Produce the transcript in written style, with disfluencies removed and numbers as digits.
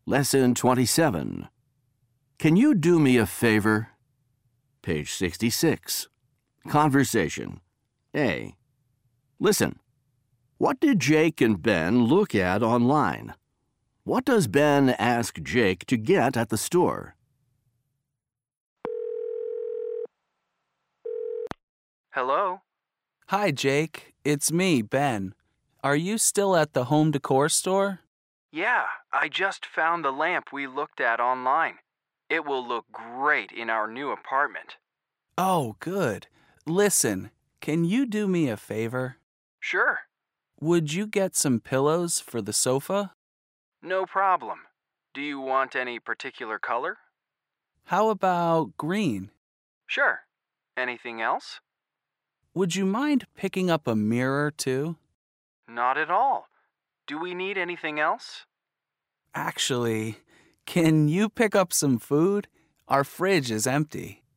Lesson 27. Can you do me a favor? Page 66. Conversation. A. Listen. What did Jake and Ben look at online? What does Ben ask Jake to get at the store? Hello? Hi, Jake. It's me, Ben. Are you still at the home decor store? Yeah, I just found the lamp we looked at online. It will look great in our new apartment. Oh, good. Listen, can you do me a favor? Sure. Would you get some pillows for the sofa? No problem. Do you want any particular color? How about green? Sure. Anything else? Would you mind picking up a mirror, too? Not at all. Do we need anything else? Actually, can you pick up some food? Our fridge is empty.